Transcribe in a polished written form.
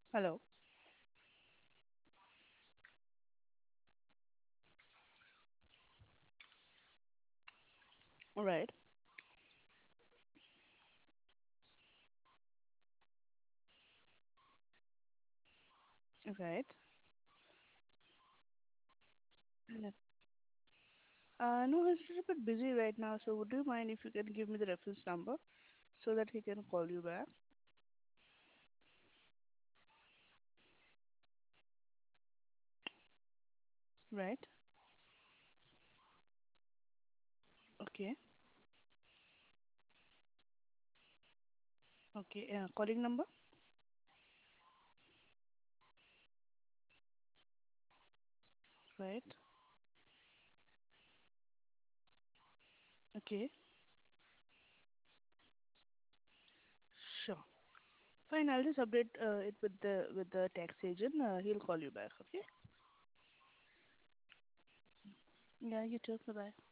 Hello. All right. All right. Yeah. No, he's a little bit busy right now, so would you mind if you can give me the reference number so that he can call you back? Right. Okay. Okay. Calling number? Right. Okay. Sure. Fine. I'll just update it with the tax agent. He'll call you back. Okay. Yeah. You too. Bye bye.